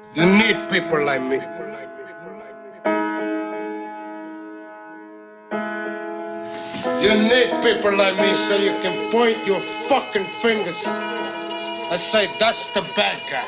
You need people like me. You need people like me so you can point your fucking fingers and say that's the bad guy.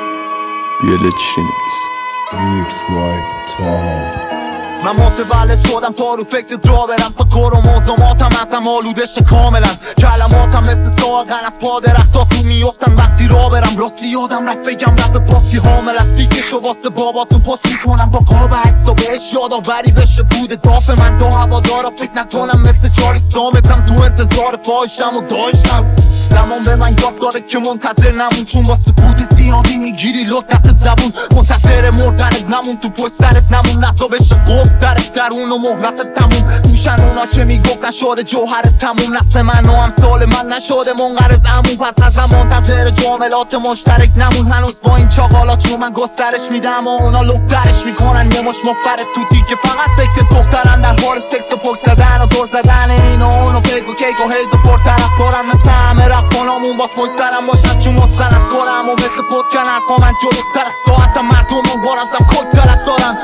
BLH Remix. Remix by Taha. من متولد شدم تا رو فکر درا برم تا کار و موزوماتم ازم آلودش کاملا کلماتم مثل ساقن از پا درختا تو میفتن وقتی را برم راستی یادم رفت بگم رب باسی حامل از پیکشو واسه باباتون پست میکنم با قاب عکس و بهش یادآوری بشه بود داف من تا هوادارا فکر نکنم مثل جاری سامتم تو انتظار فاحشم و داشتم زمان به من یاد داره که منتظر نمون چون با سکوت زیادی میگیری لطت زبون منتظر مردنت نمون تو پشت سرت نمون نزا بشه قب درت درون و مهلت تموم میشن اونا که میگفتن شده جوهرت تموم نسل من و امثال من نشده منقرض عموم پس ازم منتظر جاملات مشترک نمون هنوز با این چاقالات چون من گسترش میدم و اونا لفترش میکنن یه مش مفرد تو دیگه فقط فکر دخترن در حال سکس و پک زدن و دور زدن این و اون و کیک و کیک و هیز و پرطرف دارن مثل همه رفت کنامون باز پشت سرم باشن چون مستند کنم و مثل پتکن حرفا من جلوتر از ساعتم مردمون بارزم کد طرف دارن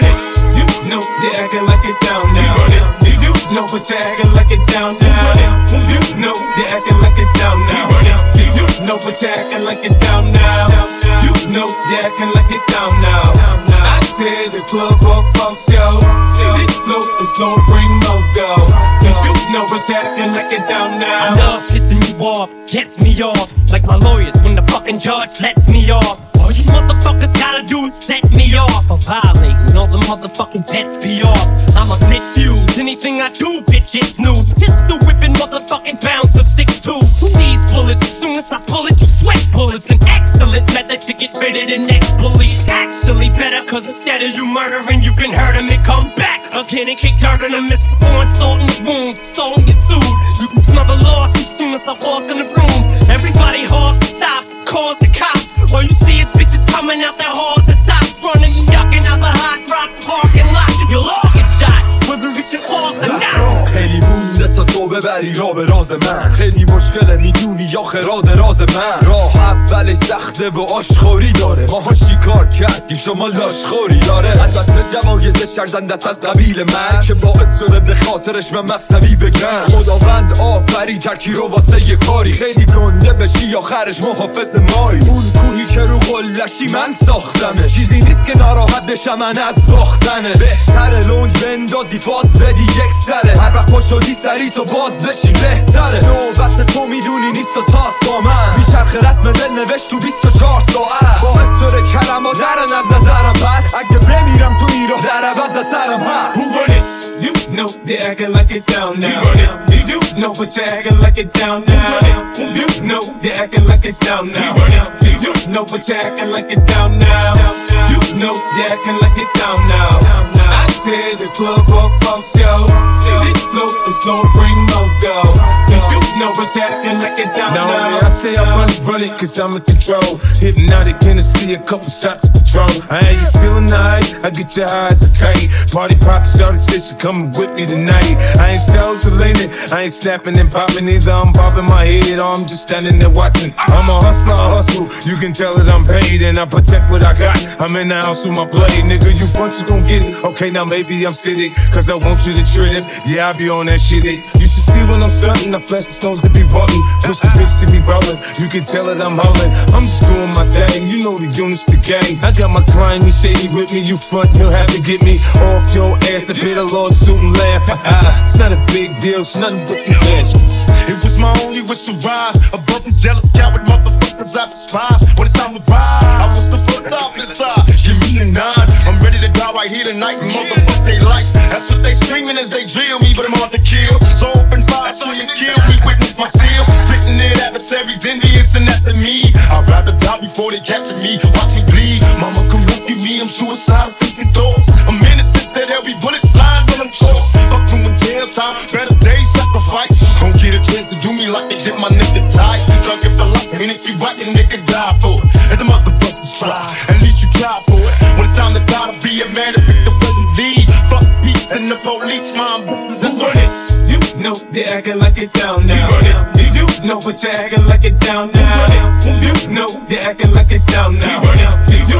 No, they acting like it down now. You know, but you acting like it down now. You know, they acting like it down now. You know, but you acting like it down now. You know, they acting like it down now. I tell the club walk folks, yo, this flow is gonna bring no dough. You know, but you acting like it down now. I love pissing you off, gets me off, like my lawyers when the fucking judge lets me off. All you motherfuckers gotta do is set me off. I'm violating all the motherfucking bets be off. I'm a bit fused, anything I do, bitch, it's news. Pistol whipping motherfucking bouncer 6'2". Who needs bullets? As soon as I pull it, you sweat bullets. An excellent method to get rid of the next bully. It's actually better, cause instead of you murdering, you can hurt him and come back again and kick dirt in the midst before insulting the wounds. So get sued. You can smell the loss as soon as I walk in the room. Everybody halts and stops, calls the cops. All you see is bitches coming out their halls to tops, running and yucking out the hot rocks parking lot. You'll all get shot, whether it's your fault or not. خیلی مونده تا تو ببری را به راز من خیلی مشکله میدونی یا خراد راز من راه اولش سخته و آشخوری داره ماها شکار کردیم شما لاشخوری داره البته جوایز شرزن دست از قبیل من که باعث شده به خاطرش من مصنوی بگن خداوند آفری ترکی رو واسه یه کاری خیلی گنده بشی آخرش محافظ مایی اون کوهی که رو قلشی من ساختمه چیزی نیست که ناراحت بشم من از باختنه بهتره لنگ بندازی فاز بدی یک سره هر وقت پا شدی سری تو باز بشی بهتره نوبت تو میدونی نیست و تاس با من میچرخ رسم دل نوشت تو 24 ساعت باعث شده کلمات درن از نظرم پس اگه بمیرم تو این راه در عوض از سرم هست Who run it? You know they acting like it down now. You know but you acting like it down now. You know they acting like it down now. You know but you acting like it down now. You know they acting like it down now. I tell the club walk folks, yo, this flow is gonna bring no dough. You know but you acting like it down now. I say I run it cause I'm in control. Hypnotic Hennessy, a couple shots of Patron. I ain't you feeling nice, I get your eyes a kite. Party pop, shawty said she coming with me tonight. I ain't self-delated, I ain't snapping and popping either. I'm popping my head or I'm just standing there watching. I'm a hustler, I hustle, you can tell that I'm paid and I protect what I got. I'm in the house with my blade, nigga, you front, you gon' get it. Okay, now maybe I'm sitting, cause I want you to trip. Yeah, I be on that shit, you should see when I'm stunting. I flash the stones to be button, push the pips to be rolling. You can tell that I'm hauling, I'm just doing my thing. You know the units, the gang. I got my client, you shady with me, you front, you'll have to get me off your ass and pay the lawsuit and laugh. It's not a big deal, it's nothing but some cash. It was my only wish to rise above these jealous coward motherfuckers I despise. When it's time to ride, I was the first off inside. Give me a 9, I'm ready to die right here tonight. Motherfuck they like, that's what they screaming as they drill me, but I'm hard to kill. So open fire so you kill me, witness my steel. Spitting it adversaries, envious and after me. I'd rather die before they capture me, watch me bleed. Mama come rescue me, I'm suicidal thinking thoughts. I'm innocent that there'll be bullets flying when I'm caught. Fuck doing jail time, better days sacrifice. Don't get a chance to do me like they did my nigga Tice. Cause if the life mean if you right, then they could die for it. And the motherfuckers try, at least you try for it. When it's time to die to be a man to pick the present lead. Fuck peace and the police, my ambitions is on it. You know they acting like it down now. You know but you acting like it down now. You know they acting like it down now. You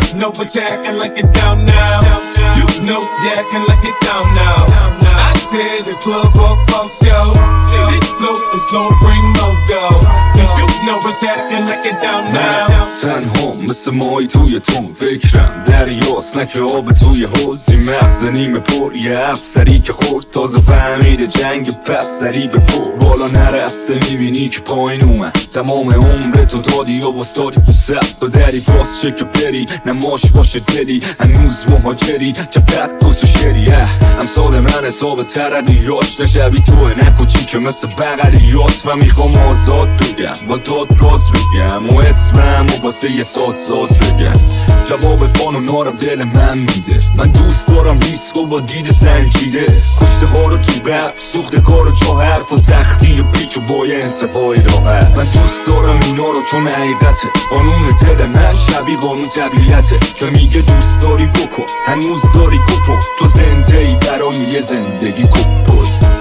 know but you're acting like it down now. You know you're acting like it down now. I tear the club up for show. This flow is gonna bring no dough. You know but you're acting like it down now. تنها مثل مای توی تون فکرم دریاست نه که آب توی حوضی مغز نیمه پر یه افسری که خورد تازه فهمیده جنگ پس سری به پر بالا نرفته میبینی که پایین اومد تمام عمرتو دادی و واسادی تو صف تو دری باز شه که بری نماش باشه دلی هنوز مهاجری چپت کس و شری امثال من حساب تردیاش نشبی توه نکوچی که مثل بغلیات من میخوام آزاد بگم با داد راز بگم و اسمم و واسه یه سات بگم جواب قانونا رو دل من میده من دوست دارم ریسک و با دید سنجیده کشته ها رو تو بب سوخته کار و جا حرف و سختی و پیچ و بای انتباهی راحت من دوست دارم اینا رو چون حقیقته قانون دل من شبیه قانون طبیعته که میگه دوست داری بکن هنوز داری کپو تو زنده ای برای یه زندگی کپوی